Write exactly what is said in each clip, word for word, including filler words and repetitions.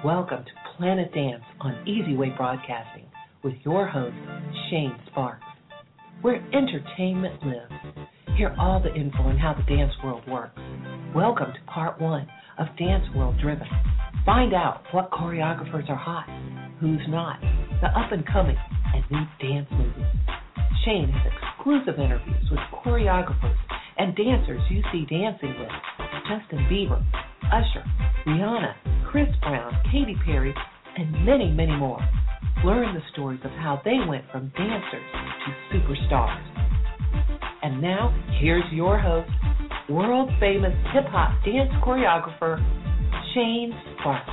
Welcome to Planet Dance on Easy Way Broadcasting with your host, Shane Sparks, where entertainment lives. Hear all the info on how the dance world works. Welcome to part one of Dance World Driven. Find out what choreographers are hot, who's not, the up-and-coming, and new dance movies. Shane has exclusive interviews with choreographers and dancers you see dancing with Justin Bieber, Usher, Rihanna, Chris Brown, Katy Perry, and many, many more. Learn the stories of how they went from dancers to superstars. And now, here's your host, world-famous hip-hop dance choreographer, Shane Sparks.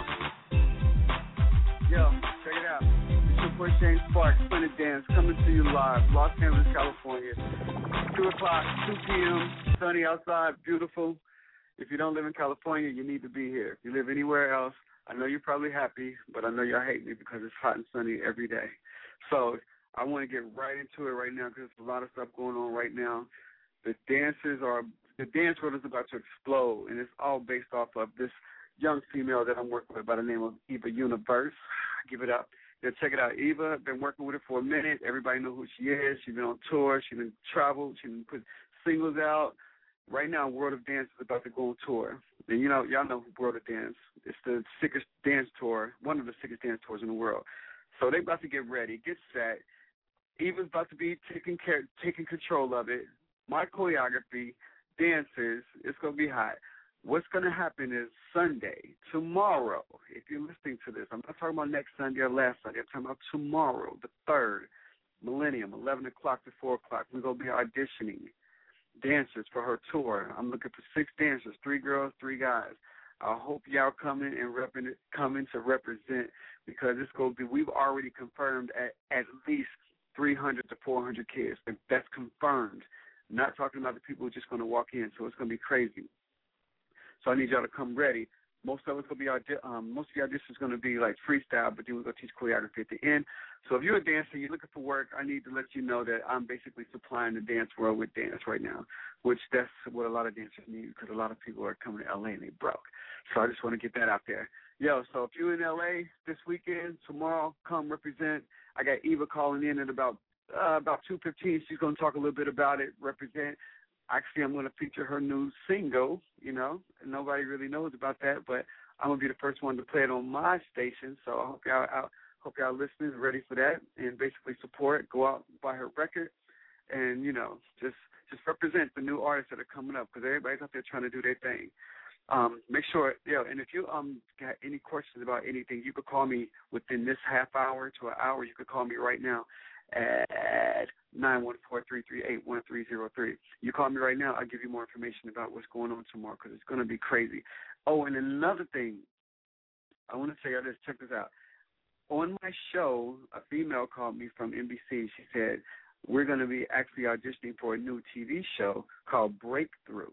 Yo, check it out. It's your boy Shane Sparks, Planet Dance, coming to you live, Los Angeles, California. two o'clock, two p.m., sunny outside, beautiful. If you don't live in California, you need to be here. If you live anywhere else, I know you're probably happy, but I know y'all hate me because it's hot and sunny every day. So I want to get right into it right now because there's a lot of stuff going on right now. The dancers are, the dance world is about to explode, and it's all based off of this young female that I'm working with by the name of Eva Universe. Give it up. Yeah, check it out. Eva, been working with her for a minute. Everybody know who she is. She's been on tour. She's been traveled. She's been put singles out. Right now, World of Dance is about to go on tour. And, you know, y'all know World of Dance. It's the sickest dance tour, one of the sickest dance tours in the world. So they about to get ready, get set. Eva's about to be taking care, taking control of it. My choreography, dancers, it's going to be hot. What's going to happen is Sunday, tomorrow, if you're listening to this, I'm not talking about next Sunday or last Sunday. I'm talking about tomorrow, the third, Millennium, eleven o'clock to four o'clock. We're going to be auditioning dancers for her tour. I'm looking for six dancers, three girls, three guys. I hope y'all coming and repping, coming to represent because it's going to be, we've already confirmed at at least three hundred to four hundred kids. That's confirmed. Not talking about the people who are just going to walk in, so it's going to be crazy. So I need y'all to come ready. Most of it's going to be, audi- um, most of the auditions is going to be like freestyle, but then we're going to teach choreography at the end. So if you're a dancer, you're looking for work, I need to let you know that I'm basically supplying the dance world with dance right now, which that's what a lot of dancers need because a lot of people are coming to L A and they broke. So I just want to get that out there. Yo, so if you're in L A this weekend, tomorrow, come represent. I got Eva calling in at about uh, about two fifteen. She's going to talk a little bit about it, represent. Actually, I'm going to feature her new single, you know. Nobody really knows about that, but I'm going to be the first one to play it on my station. So I hope y'all, I hope y'all listeners are ready for that and basically support, go out and buy her record, and, you know, just just represent the new artists that are coming up because everybody's out there trying to do their thing. Um, make sure, yeah, and if you um got any questions about anything, you could call me within this half hour to an hour. You could call me right now at nine one four, three three eight, one three zero three. You call me right now, I'll give you more information about what's going on tomorrow because it's going to be crazy. Oh, and another thing, I want to tell you this, check this out. On my show, a female called me from N B C. She said, we're going to be actually auditioning for a new T V show called Breakthrough.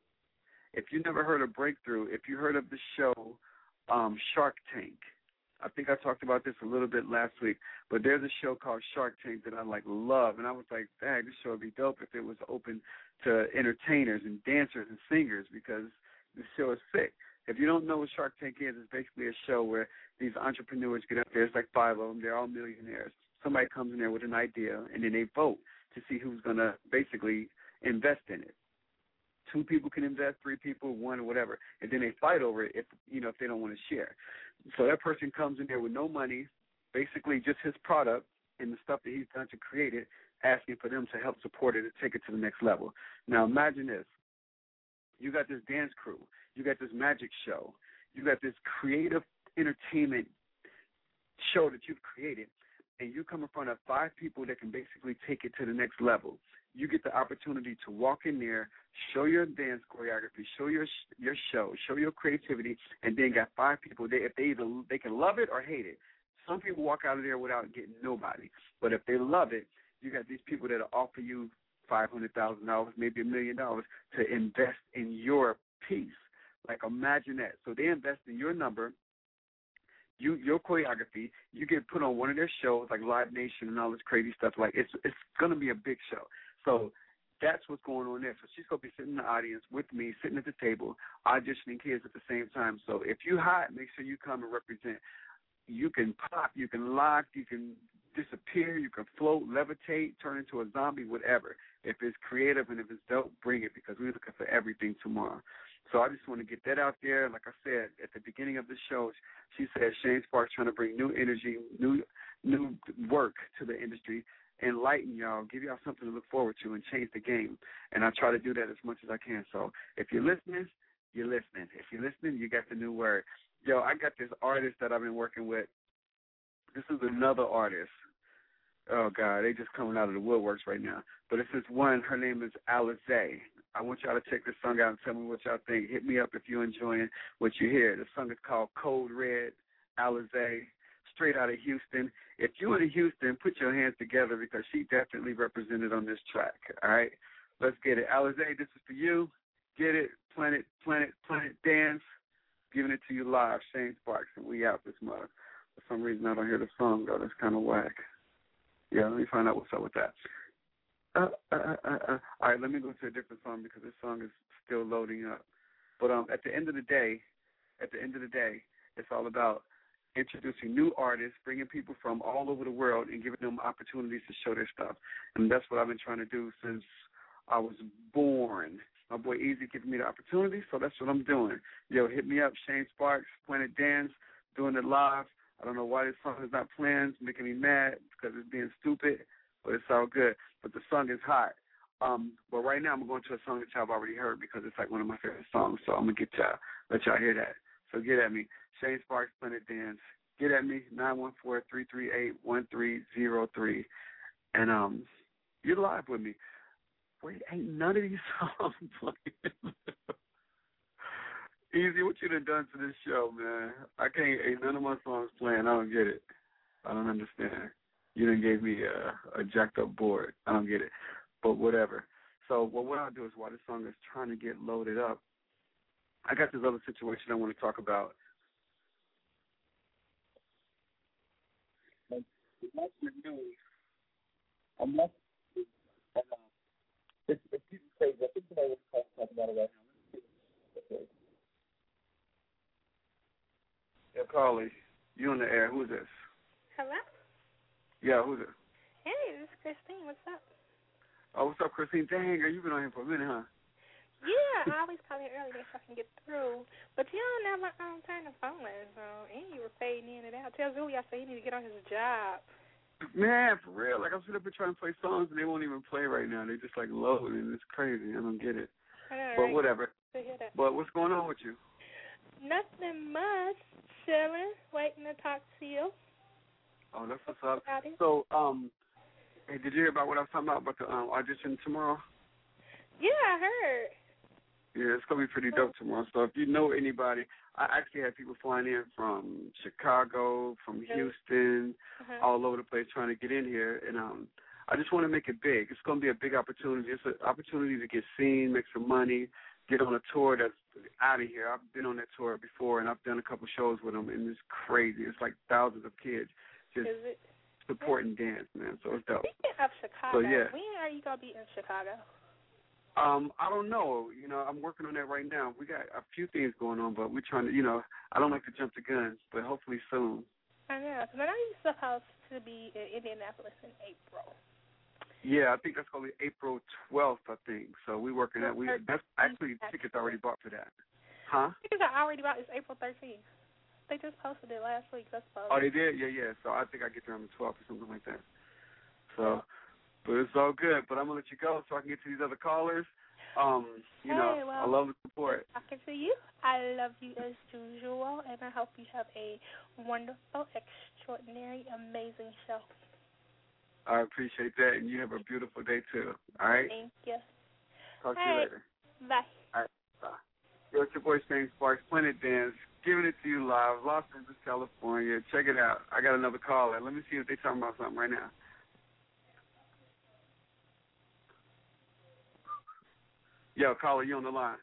If you never heard of Breakthrough, if you heard of the show um, Shark Tank, I think I talked about this a little bit last week, but there's a show called Shark Tank that I, like, love, and I was like, dang, this show would be dope if it was open to entertainers and dancers and singers because this show is sick. If you don't know what Shark Tank is, it's basically a show where these entrepreneurs get up there. It's like five of them. They're all millionaires. Somebody comes in there with an idea, and then they vote to see who's going to basically invest in it. Two people can invest, three people, one or whatever, and then they fight over it if you know if they don't want to share. So that person comes in there with no money, basically just his product and the stuff that he's done to create it, asking for them to help support it and take it to the next level. Now imagine this. You got this dance crew. You got this magic show. You got this creative entertainment show that you've created, and you come in front of five people that can basically take it to the next level. You get the opportunity to walk in there, show your dance choreography, show your your show, show your creativity, and then got five people. They, if they either they can love it or hate it. Some people walk out of there without getting nobody, but if they love it, you got these people that offer you five hundred thousand dollars, maybe a million dollars, to invest in your piece. Like imagine that. So they invest in your number. You, your choreography, you get put on one of their shows like Live Nation and all this crazy stuff. Like it's it's going to be a big show. So That's what's going on there. So she's going to be sitting in the audience with me, sitting at the table, auditioning kids at the same time. So if you hot, make sure you come and represent. You can pop, you can lock, you can disappear, you can float, levitate, turn into a zombie, whatever. If it's creative and if it's dope, bring it, because we're looking for everything tomorrow. So I just want to get that out there. Like I said at the beginning of the show, she said Shane Sparks trying to bring new energy, new new work to the industry, enlighten y'all, give y'all something to look forward to, and change the game. And I try to do that as much as I can. So if you're listening, you're listening. If you're listening, you got the new word. Yo, I got this artist that I've been working with. This is another artist. Oh, God, they just coming out of the woodworks right now. But this is one. Her name is Alizé. I want y'all to check this song out and tell me what y'all think. Hit me up if you're enjoying what you hear. The song is called Code Red, Alizé, straight out of Houston. If you're in Houston, put your hands together because she definitely represented on this track. All right? Let's get it. Alizé, this is for you. Get it. Planet, Planet, Planet Dance. Giving it to you live. Shane Sparks, and we out this month. For some reason, I don't hear the song, though. That's kind of whack. Yeah, let me find out what's up with that. Uh, uh, uh, uh. All right, let me go to a different song because this song is still loading up. But um, at the end of the day, at the end of the day, it's all about introducing new artists, bringing people from all over the world and giving them opportunities to show their stuff. And that's what I've been trying to do since I was born. My boy Easy giving me the opportunity, so that's what I'm doing. Yo, hit me up, Shane Sparks, Planet Dance, doing it live. I don't know why this song is not playing. It's making me mad because it's being stupid, but it's all good. But the song is hot. Um, but right now I'm going to a song that y'all have already heard because it's like one of my favorite songs, so I'm going to get y'all, let y'all hear that. So get at me. Shane Sparks, Planet Dance. Get at me, nine one four, three three eight, one three zero three. And um, you're live with me. Wait, ain't none of these songs playing. Easy, what you done done to this show, man? I can't, ain't none of my songs playing. I don't get it. I don't understand. You done gave me a, a jacked up board. I don't get it. But whatever. So well, what I'll do is while this song is trying to get loaded up, I got this other situation I want to talk about. I'm not. It's crazy. I think I was talking about it right now. Yeah, Carly, you on the air. Who's this? Hello? Yeah, who's this? Hey, this is Christine. What's up? Oh, what's up, Christine? Dang, girl, you've been on here for a minute, huh? Yeah, I always call you early so I can get through. But you don't never um, turn the phone in, so and you were fading in and out. Tell Zooey I said he need to get on his job. Man, for real. Like, I'm sitting up here trying to play songs, and they won't even play right now. They just, like, load, and it's crazy. I don't get it. All but right. whatever. To hear that. But what's going on with you? Nothing much. Chilling, waiting to talk to you. Oh, that's what's up. So, um, hey, did you hear about what I was talking about, about the um, audition tomorrow? Yeah, I heard. Yeah, it's going to be pretty dope tomorrow. So if you know anybody, I actually had people flying in from Chicago, from Houston, uh-huh. all over the place trying to get in here. And um, I just want to make it big. It's going to be a big opportunity. It's an opportunity to get seen, make some money, get on a tour that's out of here. I've been on that tour before, and I've done a couple shows with them, and it's crazy. It's like thousands of kids just supporting dance, man. So it's dope. Speaking of Chicago, so, yeah. when are you going to be in Chicago? Um, I don't know. You know, I'm working on that right now. We got a few things going on, but we're trying to, you know, I don't like to jump the guns, but hopefully soon. I know. Because I know you're supposed to be in Indianapolis in April. Yeah, I think that's going to be April twelfth, I think. So we're working at, we, that's actually tickets already bought for that. Huh? Tickets are already bought. It's April thirteenth. They just posted it last week. That's supposed Oh, they did? Yeah, yeah. So I think I get there on the twelfth or something like that. So... But it's all good. But I'm going to let you go so I can get to these other callers. Um, you hey, know, well, I love the support. Talking to you. I love you as usual, and I hope you have a wonderful, extraordinary, amazing show. I appreciate that, and you have a beautiful day, too. All right? Thank you. Talk hey, to you later. Bye. All right, bye. Yo, it's your boy, Shane Sparks, Planet Dance, giving it to you live, Los Angeles, California. Check it out. I got another caller. Let me see if they're talking about something right now. Yo, caller, you on the line?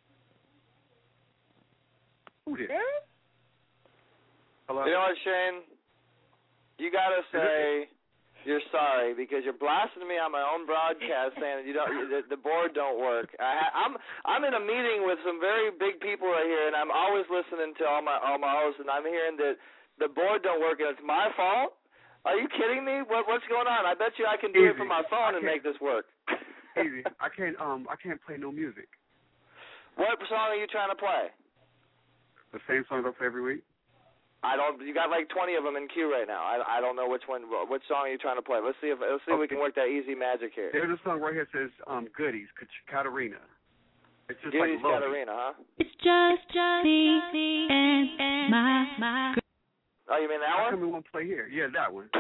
Who did? Yeah? Hello? You know what, Shane? You gotta say You're sorry because you're blasting me on my own broadcast saying that you don't, the, the board don't work. I, I'm I'm in a meeting with some very big people right here, and I'm always listening to all my all my hosts, and I'm hearing that the board don't work, and it's my fault. Are you kidding me? What what's going on? I bet you I can do Easy. it from my phone and make this work. Easy. I can't um I can't play no music. What song are you trying to play? The same songs I play every week. I don't. You got like twenty of them in queue right now. I I don't know which one. Which song are you trying to play? Let's see if let's see okay. if we can work that easy magic here. There's a song right here that says um Goodies, Katarina. It's just Goodies, like Katarina, huh? It's just just me and, and my my. Oh, you mean that How one? come we won't play here? Yeah, that one.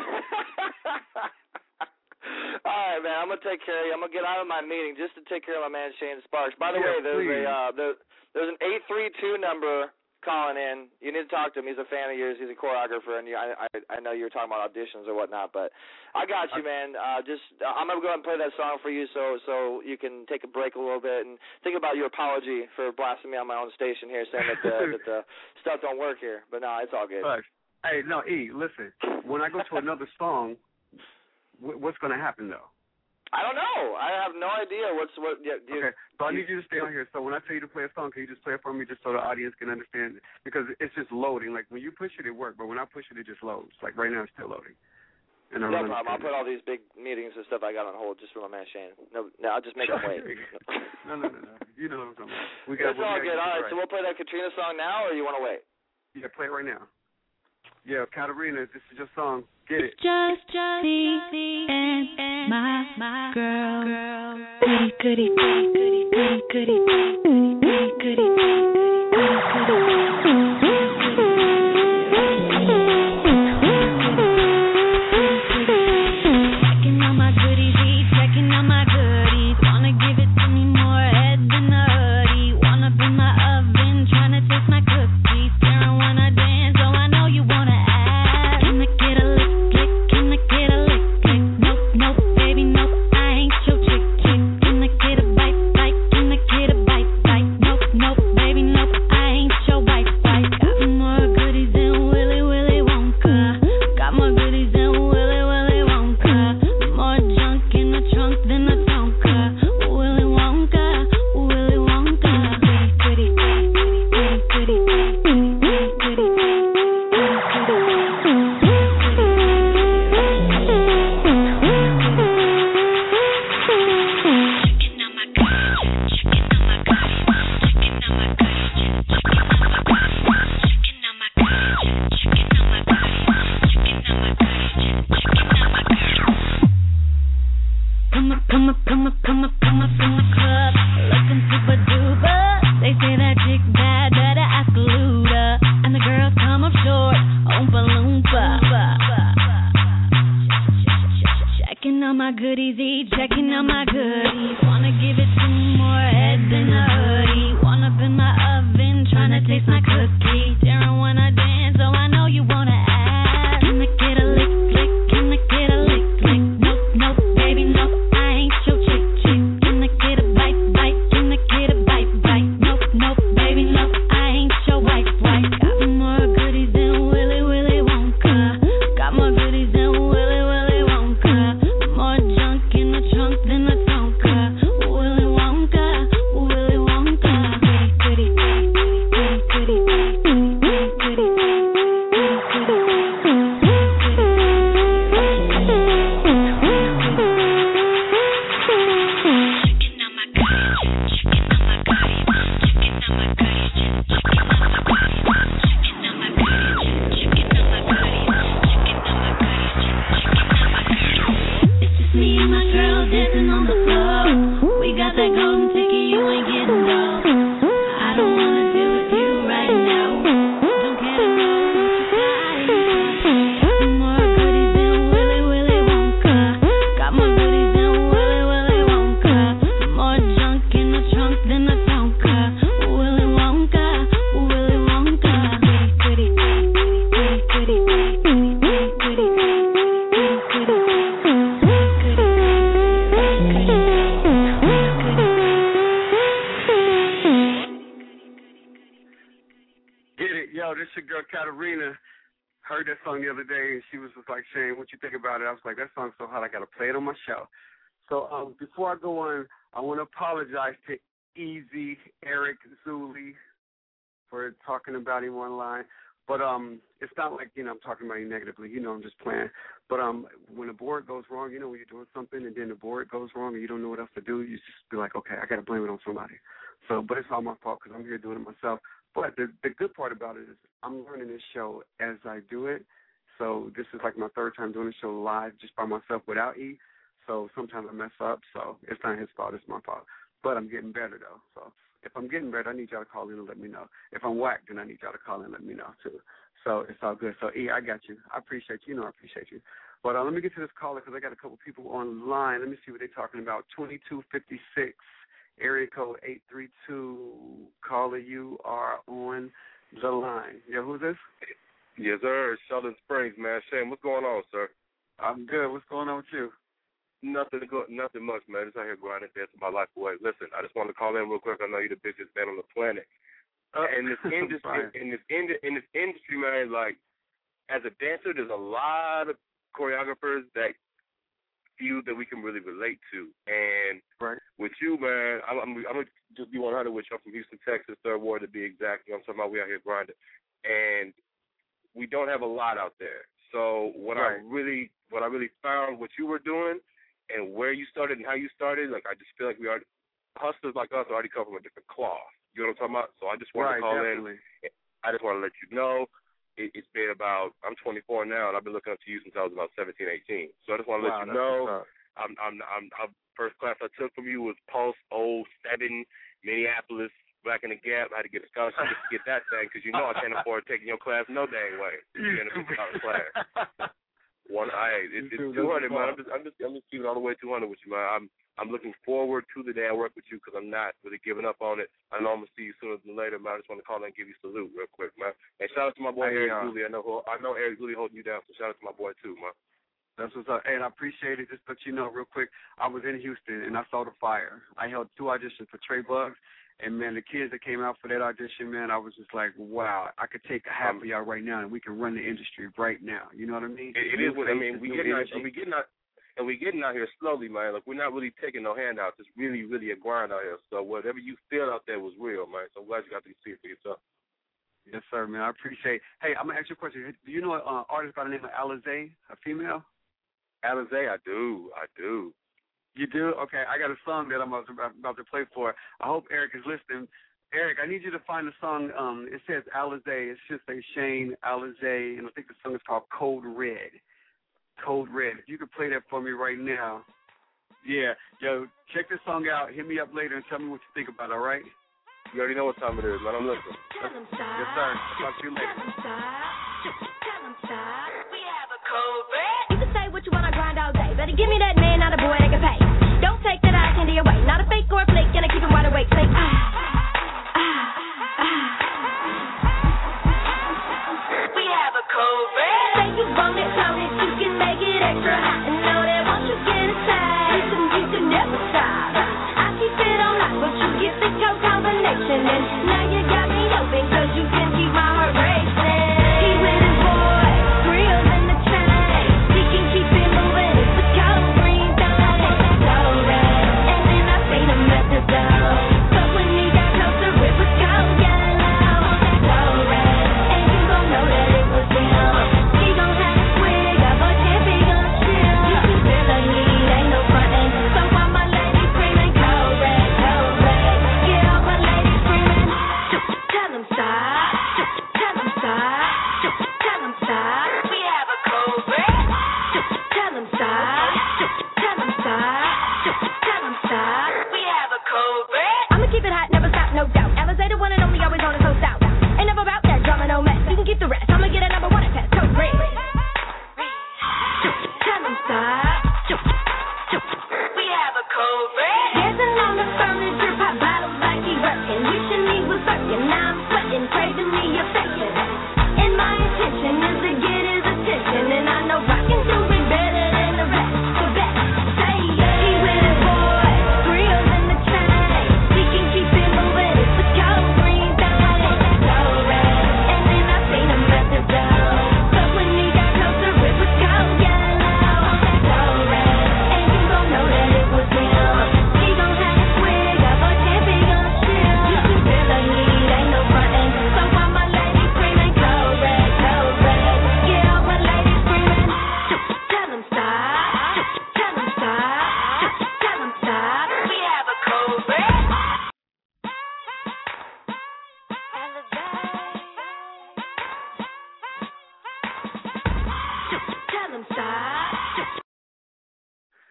All right, man. I'm gonna take care of you. I'm gonna get out of my meeting just to take care of my man Shane Sparks. By the yeah, way, there's please. a uh, there, there's an eight three two number calling in. You need to talk to him. He's a fan of yours. He's a choreographer, and you, I, I I know you were talking about auditions or whatnot, but I got you, man. Uh, just uh, I'm gonna go ahead and play that song for you, so so you can take a break a little bit and think about your apology for blasting me on my own station here, saying that the, that the stuff don't work here. But no, it's all good. But, hey, no, E, listen. When I go to another song, w- what's gonna happen though? I don't know. I have no idea what's what. Yeah, you, okay, so I need you to stay on here. So when I tell you to play a song, can you just play it for me, just so the audience can understand it? Because it's just loading. Like when you push it, it works, but when I push it, it just loads. Like right now, it's still loading. And no problem. I'll put all these big meetings and stuff I got on hold just for my man Shane. No, no, I'll just make him wait. no, no, no, no. You know what I'm talking about. We got. It's all good. All right, right, so we'll play that Katrina song now, or you want to wait? Yeah, play it right now. Yeah, Katarina, this is your song. Get it. It's just, just me and, and my, my girl. girl. Goody, goody, goody, goody, goody, goody, goody, goody, goody, goody, goody. Checking on my goodies, checking on my goodies. Wanna give it to me more head than a hoodie. Wanna be my oven, trying to taste my cookies. Staring when I dance, so I know you wanna ask. Can I get a lick, lick? Can I get a lick, lick? Nope, nope, baby, nope, I ain't your chick, chick. Can I get a bite, bite? Can I get a bite, bite? Nope, nope, baby, nope, I ain't your wife, wife. Got more goodies than Willy, Willy Wonka. Got more goodies than Willy, Willy Wonka. More junk in the trunk than a Tonka. Willy Wonka, Willy Wonka. Goody, goody, goody, goody, goody, goody, goody, Come up, come up, come up, come up, come up in the club, looking super duper. They say that chick bad, better ask Luda. And the girls come up short, Oompa Loompa. Checking on my goodies, eat, checking on my goodies. Wanna give it to me more head than a hoodie. Wanna be my oven, trying to taste my cookie. Staring when I dance, so I know you wanna ask. Can I get a lick, lick? Can I get a lick, lick? Nope, nope, baby, nope, I ain't your chick, chick. Can I get a bite, bite? Can I get a bite, bite? Nope, nope, baby, nope, I ain't your wife, wife. Got more goodies than Willy, Willy Wonka. Got more goodies than Willy, Willy Wonka. More junk in the trunk than a Tonka. Willy Wonka, Willy Wonka. Goody, goody, goody, goody, goody, goody, goody, goody, It's just me and my girl dancing on the floor. We got that golden ticket, you ain't getting no. I don't wanna deal with you right now. Don't care to know what you got. More goodies than Willy, Willy Wonka. Got more goodies than Willy, Willy Wonka. More junk in the trunk than a Tonka. Willy Wonka, Willy Wonka. Goody, goody, goody, goody, goody, goody, goody, goody, goody, goody. Get it, yo. This your girl Katarina. heard that song the other day, and she was just like, Shane, what you think about it? I was like, that song's so hot, I got to play it on my show. So um, before I go on, I want to apologize to Easy Eric Zuli for talking about him online. But um, it's not like, you know, I'm talking about him negatively. You know, I'm just playing. But um, when the board goes wrong, you know, when you're doing something and then the board goes wrong and you don't know what else to do, you just be like, okay, I got to blame it on somebody. So, but it's all my fault because I'm here doing it myself. But the, the good part about it is I'm learning this show as I do it. So this is like my third time doing the show live just by myself without E. So sometimes I mess up. So it's not his fault. It's my fault. But I'm getting better, though. So if I'm getting better, I need y'all to call in and let me know. If I'm whacked, then I need y'all to call in and let me know, too. So it's all good. So, E, I got you. I appreciate you. You know I appreciate you. But uh, let me get to this caller because I got a couple people online. Let me see what they're talking about. twenty-two fifty-six, area code eight three two. Caller, you are on the line. Yeah, who's this? Yes, sir. Sheldon Springs, man. Shane, what's going on, sir? I'm good. What's going on with you? Nothing good, nothing much, man. Just out here grinding, dancing my life away. Listen, I just wanted to call in real quick. I know you're the busiest man on the planet. Uh, in this industry, in this in, in this industry, man, like as a dancer, there's a lot of choreographers that feel that we can really relate to. And right. with you, man, I'm, I'm, I'm gonna just be one hundred with you. I'm from Houston, Texas, third ward to be exact. You know what I'm talking about? We out here grinding, and we don't have a lot out there. So what right. I really, what I really found, what you were doing. And where you started and how you started, like I just feel like we are hustlers like us already come from a different cloth. You know what I'm talking about? So I just want right, to call definitely. in. I just want to let you know it, it's been about. I'm twenty-four now, and I've been looking up to you since I was about seventeen, eighteen. So I just want to wow, let you know. I'm, I'm, I'm, I'm. First class I took from you was Pulse oh seven, Minneapolis, Black in the Gap. I had to get a scholarship just to get that thing because you know I can't afford taking your class no dang way. You're in a fifty dollar class. One, I it's, it's two hundred, man. I'm just, I'm just, I'm just keeping all the way two hundred with you, man. I'm, I'm looking forward to the day I work with you because I'm not really giving up on it. I know I'm gonna see you sooner than later, man. I just want to call in and give you a salute real quick, man. And shout out to my boy Eric Zuli. I know, I know Eric Zuli holding you down, so shout out to my boy too, man. That's what's up. And I appreciate it. Just to let you know real quick, I was in Houston and I saw the fire. I held two auditions for Trey Bugs. And, man, the kids that came out for that audition, man, I was just like, wow, I could take a half um, of y'all right now and we can run the industry right now. You know what I mean? It, it is what I mean. We getting out, we getting out, and we getting out here slowly, man. Like, we're not really taking no handouts. It's really, really a grind out here. So whatever you feel out there was real, man. So I'm glad you got to see it for yourself. Yes, sir, man. I appreciate it. Hey, I'm going to ask you a question. Do you know an uh, artist by the name of Alizé, a female? Alizé, I do. I do. You do? Okay, I got a song that I'm about to, about to play for. I hope Eric is listening. Eric, I need you to find the song. Um, it says Alizé. It should say Shane Alizé, and I think the song is called Code Red. Code Red. If you could play that for me right now. Yeah. Yo, check this song out. Hit me up later and tell me what you think about it, all right? You already know what time it is, man. I'm listening. Yes, sir. Talk to you later. We have a code red. You can say what you want, I grind all day. Better give me that man, not a boy that can pay. Don't take that eye candy away. Not a fake or a flick, and I keep him wide awake. Say, ah, ah, ah. We have a code red. Say you want it, count it, you can make it extra hot. And know that once you get inside, you can, you can never stop. I keep it on lock, but you get the code combination. And now you got me open, cause you can keep my heart racing. He with his boy, grills in the chain. He can keep it moving, it's the code green thing. Code red, and then I seen him at the door. But when he got closer, it was code yellow. Code red, and you gon' know that it was him. He gon' have a swig, a boy can't be gon' chill. You can feel the heat, ain't no frontin'. So all my ladies screaming, code red, code red. Get all my ladies screaming. Tell him stop, tell him stop, tell him stop. We have a code red. Tell him stop, tell him stop, tell him stop. We have a code red. I'ma keep it hot, never stop, no doubt. Alizé the one and only, always on the so stout. Ain't never about that drama, no mess. You can keep the rest. I'ma get a number one at test. Code red. Tell him stop. We have a code red. Dancing on the furniture, pop bottles like he working. Wishing he was working, now I'm sweating, craving the affection. And my intention is to get his attention, and I know I can do it better than the rest. The best, say yeah. He with his boy, grills in the chain. He can keep it moving, it's the code green thing. Code red, and then I seen him at the door. But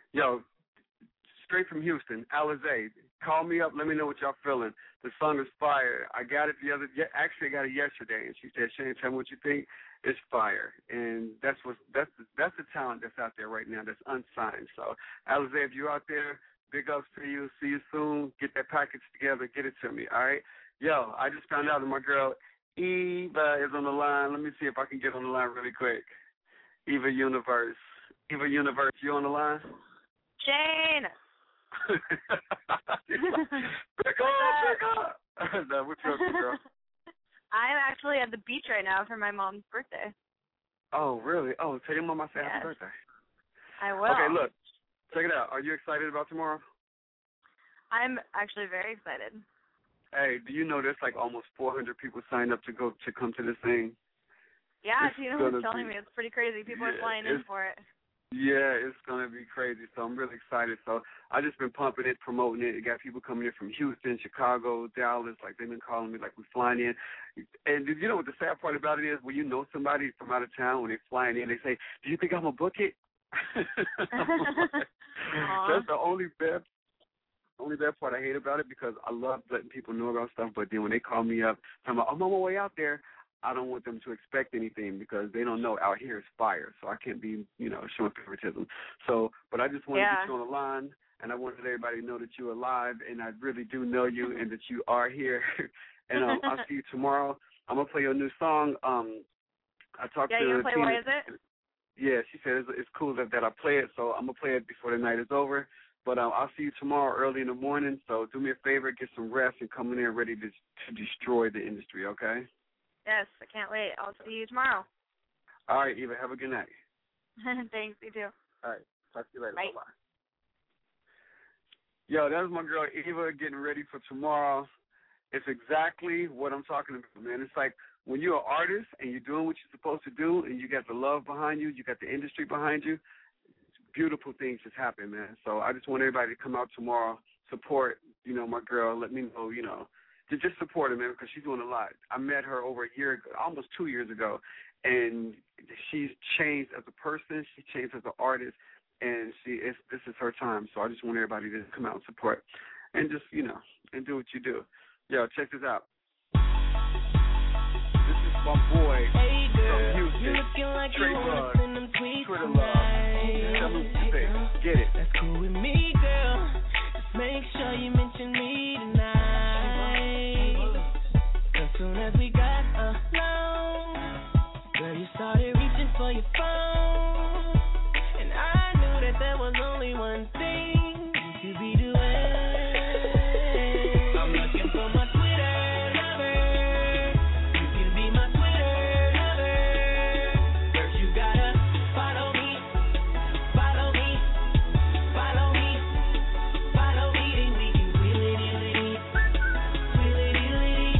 Yo, straight from Houston, Alizé. Call me up. Let me know what y'all feeling. The song is fire. I got it the other. Actually, I got it yesterday, and she said, "Shane, tell me what you think." It's fire, and that's what that's the, that's the talent that's out there right now that's unsigned. So, Alizé, if you're out there, big ups to you. See you soon. Get that package together. Get it to me. All right. Yo, I just found out that my girl Eva is on the line. Let me see if I can get on the line really quick. Eva Universe. Eva Universe, you on the line? Shane. Pick up, pick up. No, what's up, girl? I'm actually at the beach right now for my mom's birthday. Oh, really? Oh, tell your mom I said yes. happy birthday. I will. Okay, look, check it out. Are you excited about tomorrow? I'm actually very excited. Hey, do you know there's like almost four hundred people signed up to go to come to this thing? Yeah, it's Tina was telling be, me it's pretty crazy. People yeah, are flying in for it. Yeah, it's going to be crazy, so I'm really excited. So I just been pumping it, promoting it. It got people coming in from Houston, Chicago, Dallas. Like, they've been calling me like we're flying in. And you know what the sad part about it is? When you know somebody from out of town, when they're flying in, they say, do you think I'm going to book it? Like, that's the only bad only bad part I hate about it, because I love letting people know about stuff, but then when they call me up, I'm like, I'm on my way out there, I don't want them to expect anything, because they don't know out here is fire, so I can't be, you know, showing favoritism. So, but I just want yeah. to get you on the line, and I wanted everybody to know that you're alive, and I really do know you, and that you are here. And um, I'll see you tomorrow. I'm going to play your new song. Um, I talked yeah, to you going to play Tina. Why Is It? Yeah, she said it's, it's cool that, that I play it, so I'm going to play it before the night is over. But um, I'll see you tomorrow early in the morning, so do me a favor, get some rest, and come in there ready to, to destroy the industry, okay? Yes, I can't wait. I'll see you tomorrow. All right, Eva, have a good night. Thanks, you too. All right, talk to you later. Bye. Bye-bye. Yo, that was my girl Eva getting ready for tomorrow. It's exactly what I'm talking about, man. It's like when you're an artist and you're doing what you're supposed to do, and you got the love behind you, you got the industry behind you, beautiful things just happen, man. So I just want everybody to come out tomorrow, support, you know, my girl. Let me know, you know, to just support her, man, because she's doing a lot. I met her over a year ago, almost two years ago, and she's changed as a person. She changed as an artist, and she is, this is her time. So I just want everybody to come out and support and just, you know, and do what you do. Yo, check this out. This is my boy hey girl, from Houston, you looking like Trey you Bug, send them tweets Twitter tonight. Love. Tell me what you think. Get it. That's cool with me, girl. Just make sure you mention me tonight. As soon as we got alone, girl, you started reaching for your phone, and I knew that there was only one thing you could be doing. I'm looking for my Twitter lover. You can be my Twitter lover. First you gotta follow me, follow me, follow me, follow me, and we can twilly-dilly-dee, twilly-dilly-dee,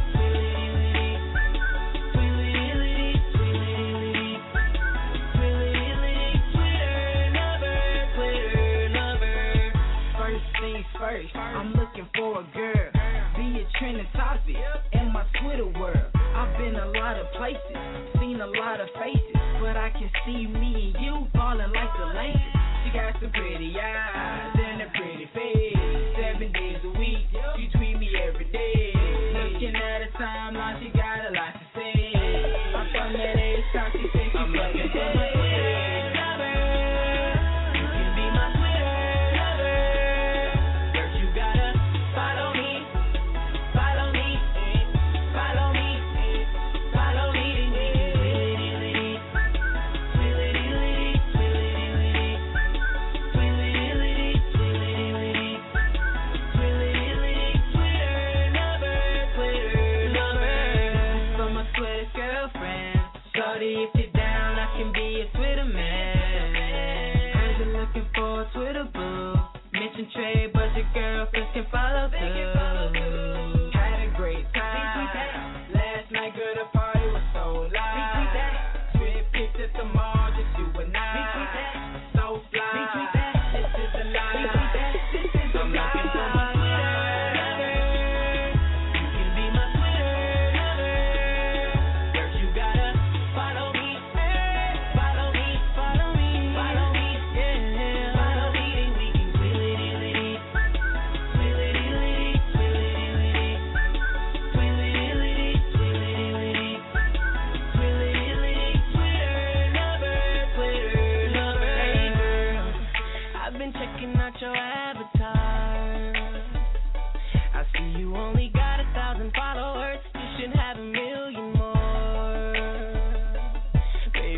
twilly-dilly-dee, twilly-dilly-dee, twilly-dilly-dee, Twitter lover, Twitter lover. First things first, I'm looking for a girl, be a trending topic in my Twitter world. I've been a lot of places, seen a lot of faces, but I can see me and you falling like the Lakers. She got some pretty eyes and a pretty face, seven days a week, she tweet me every day. Looking at her timeline, she got a lot to say. I'm from that age time, she said she's looking for my Twitter lover. You can be my Twitter lover. First you gotta follow me, follow me, follow me, follow me, and we can twilly-dilly-dee, twilly-dilly-dee, twilly-dilly-dee, twilly-dilly-dee, twilly-dilly-dee, twilly-dilly-dee, Twitter lover, Twitter lover. For my Twitter girlfriend, shorty, if you're down, I can be a Twitter man. Heard you're looking for a Twitter boo. Mention Trey, but your girlfriends can follow too. Had a great time. Last night, girl, the party was so live. Trip picked at the mall, just you and I. So fly. This is the life. This is the I'm looking for my life. Twitter lover. You can be my Twitter lover. First you gotta follow me, follow me, follow me, follow me, yeah, follow me, and we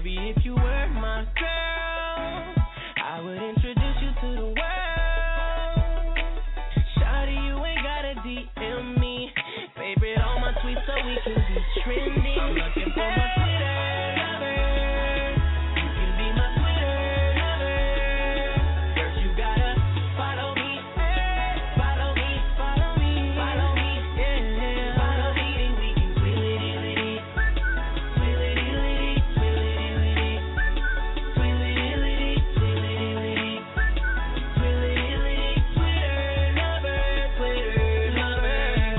Baby, if you were my girl, I would introduce you to the world. Shawty, you ain't gotta D M me. Favorite all my tweets so we can be trending. I'm looking for my Twitter lover. You can be my Twitter lover. First you gotta follow me, follow me, follow me, follow me, yeah. Follow me and we can twilly-dilly-dee, twilly-dilly-dee, twilly-dilly-dee, twilly-dilly-dee, twilly-dilly-dee, twilly-dilly-dee, Twitter lover, Twitter lover.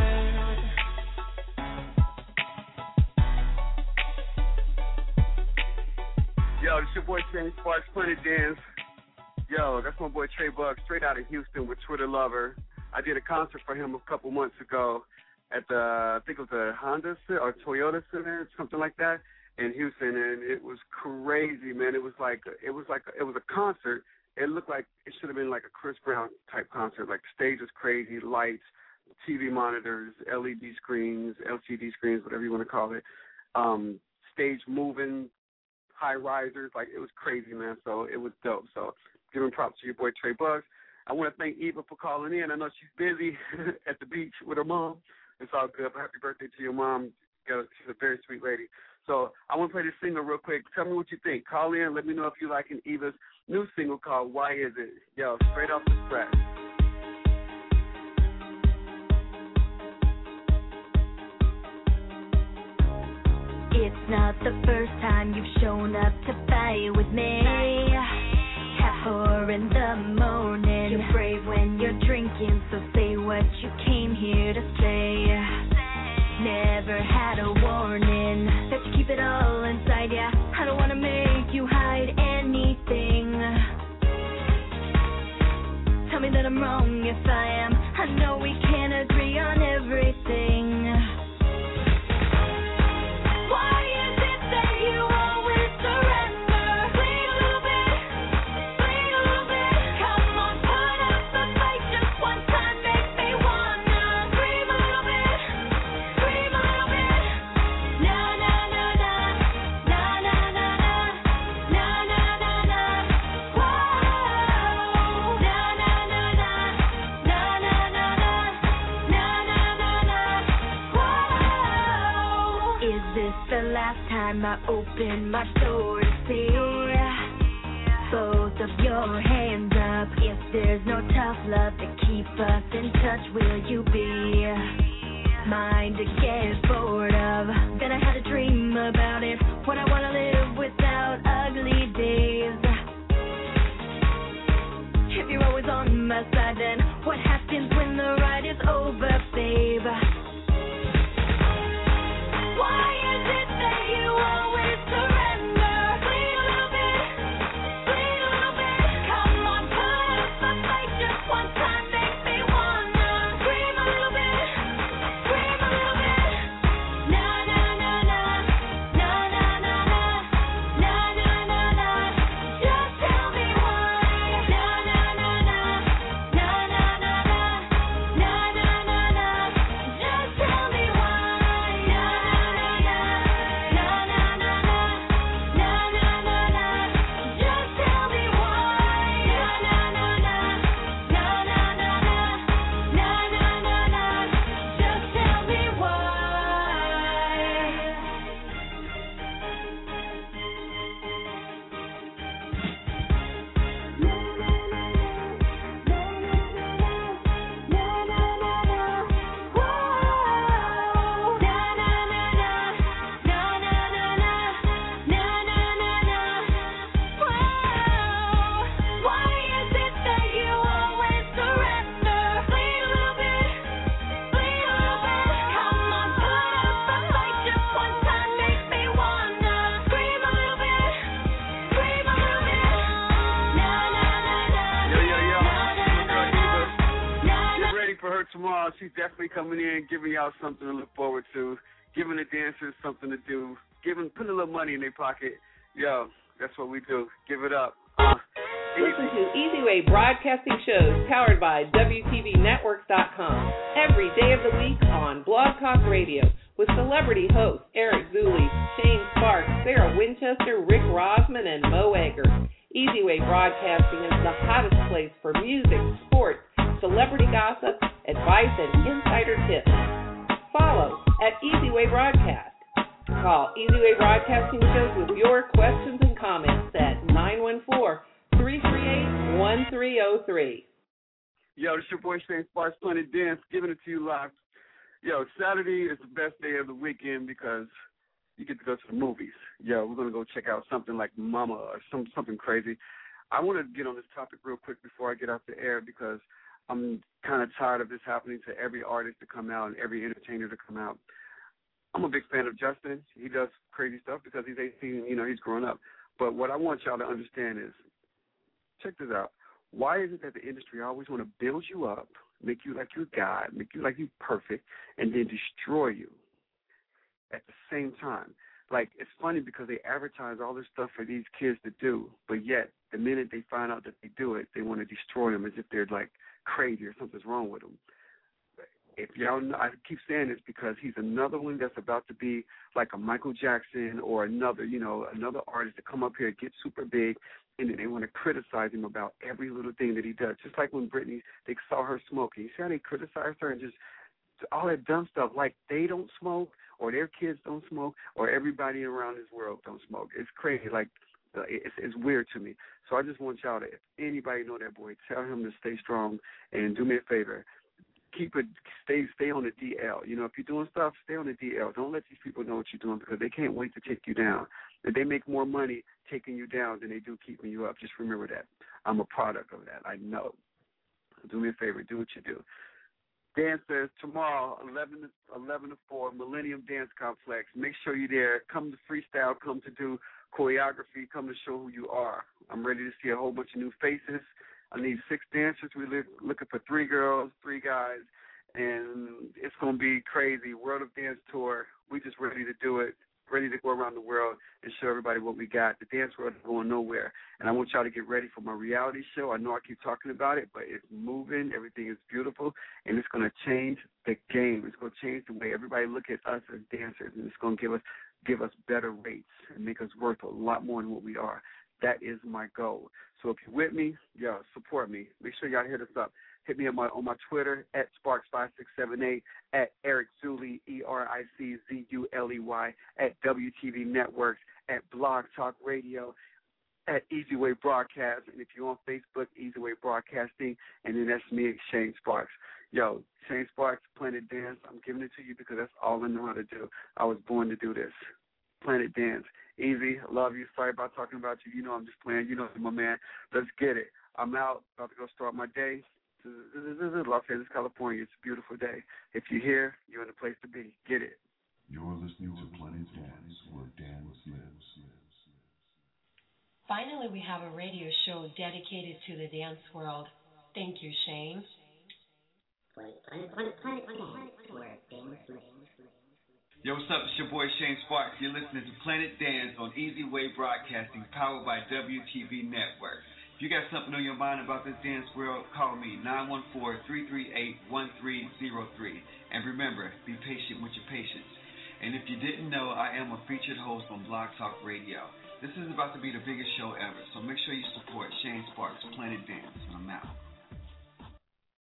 Yo, this your boy Shane Sparks, Planet Dance. Yo, that's my boy Trey Buck, straight out of Houston with Twitter Lover. I did a concert for him a couple months ago at the, I think it was the Honda Center or Toyota Center, something like that, in Houston, and it was crazy, man. It was like it was like it was a concert. It looked like it should have been like a Chris Brown type concert. Like the stage was crazy, lights, T V monitors, L E D screens, L C D screens, whatever you want to call it. Um, stage moving, high risers, like it was crazy, man. So it was dope. So giving props to your boy Trey Bucks. I want to thank Eva for calling in. I know she's busy at the beach with her mom. It's all good. Happy birthday to your mom. She's a very sweet lady. So I want to play this single real quick. Tell me what you think. Call in. Let me know if you liking Eva's new single called Why Is It? Yo, straight off the scratch. It's not the first time you've shown up to fight with me. Half four in the morning. You're brave when you're drinking, so say what you came here to say. Never had a warning that you keep it all inside, yeah. I don't wanna make you hide anything. Tell me that I'm wrong if I am. I know we can't agree on everything. I open my door to see both of your hands up. If there's no tough love to keep us in touch, will you be mine to get bored of? Then I had a dream about it, what I wanna live without ugly days. If you're always on my side, then what happens when the ride is over, babe? Why is it that you always surrender? Bleed a little bit, bleed a little bit. Come on, put up a fight just one time, make me wanna scream a little bit, scream a little bit. Na na na na, na na na na, na na na na. Just tell me why. Na na na na, na na na na, na na na na. Just tell me why. Tomorrow, she's definitely coming in, giving y'all something to look forward to, giving the dancers something to do, giving putting a little money in their pocket. Yo, that's what we do. Give it up. Uh, Listen to Easy Way Broadcasting shows powered by W T V Networks dot com every day of the week on Blog Talk Radio with celebrity hosts Eric Zuley, Shane Sparks, Sarah Winchester, Rick Rosman, and Mo Egger. Easy Way Broadcasting is the hottest place for music, sports, celebrity gossip, advice, and insider tips. Follow at Easy Way Broadcast. Call Easy Way Broadcasting Shows with your questions and comments at nine one four, three three eight, one three zero three. Yo, it's your boy Shane Sparks, Planet Dance, giving it to you live. Yo, Saturday is the best day of the weekend because you get to go to the movies. Yo, we're going to go check out something like Mama or some something crazy. I want to get on this topic real quick before I get off the air because I'm kind of tired of this happening to every artist to come out and every entertainer to come out. I'm a big fan of Justin. He does crazy stuff because he's eighteen and, you know, he's growing up. But what I want y'all to understand is, check this out. Why is it that the industry always want to build you up, make you like you're God, make you like you're perfect, and then destroy you at the same time? Like, it's funny because they advertise all this stuff for these kids to do, but yet the minute they find out that they do it, they want to destroy them as if they're, like, crazy or something's wrong with them. If y'all know, I keep saying this because he's another one that's about to be like a Michael Jackson or another, you know, another artist to come up here, get super big, and then they want to criticize him about every little thing that he does. Just like when Britney, they saw her smoking. You see how they criticized her and just all that dumb stuff, like they don't smoke or their kids don't smoke or everybody around this world don't smoke. It's crazy. Like, it's, it's weird to me. So I just want y'all to, if anybody know that boy, tell him to stay strong and do me a favor. Keep it, stay, stay on the D L. You know, if you're doing stuff, stay on the D L. Don't let these people know what you're doing because they can't wait to take you down. If they make more money taking you down than they do keeping you up, just remember that. I'm a product of that. I know. Do me a favor. Do what you do. Dancers, tomorrow, eleven to four, Millennium Dance Complex. Make sure you're there. Come to freestyle. Come to do choreography. Come to show who you are. I'm ready to see a whole bunch of new faces. I need six dancers. We're looking for three girls, three guys, and it's going to be crazy. World of Dance Tour. We just ready to do it, ready to go around the world and show everybody what we got. The dance world is going nowhere, and I want y'all to get ready for my reality show. I know I keep talking about it, but it's moving. Everything is beautiful, and it's going to change the game. It's going to change the way everybody look at us as dancers, and it's going to give us give us better rates and make us worth a lot more than what we are. That is my goal. So if you're with me, yo, support me. Make sure y'all hit us up. Hit me on my on my Twitter, at Sparks five six seven eight, at Eric Zuley, E R I C Z U L E Y, at W T V Networks, at Blog Talk Radio, at Easy Way Broadcast. And if you're on Facebook, Easy Way Broadcasting. And then that's me, Shane Sparks. Yo, Shane Sparks, Planet Dance. I'm giving it to you because that's all I know how to do. I was born to do this. Planet Dance. Easy, I love you. Sorry about talking about you. You know I'm just playing. You know my man. Let's get it. I'm out. About to go start my day. Los Angeles, California. It's a beautiful day. If you're here, you're in the place to be. Get it. You're listening to Planet Dance, where dance lives. Finally, we have a radio show dedicated to the dance world. Thank you, Shane. Planet, planet, planet, planet, planet, where dance lives. Yo, what's up? It's your boy Shane Sparks. You're listening to Planet Dance on Easy Way Broadcasting, powered by W T V Network. If you got something on your mind about this dance world, call me, nine one four, three three eight, one three zero three. And remember, be patient with your patients. And if you didn't know, I am a featured host on Blog Talk Radio. This is about to be the biggest show ever, so make sure you support Shane Sparks' Planet Dance. I'm out.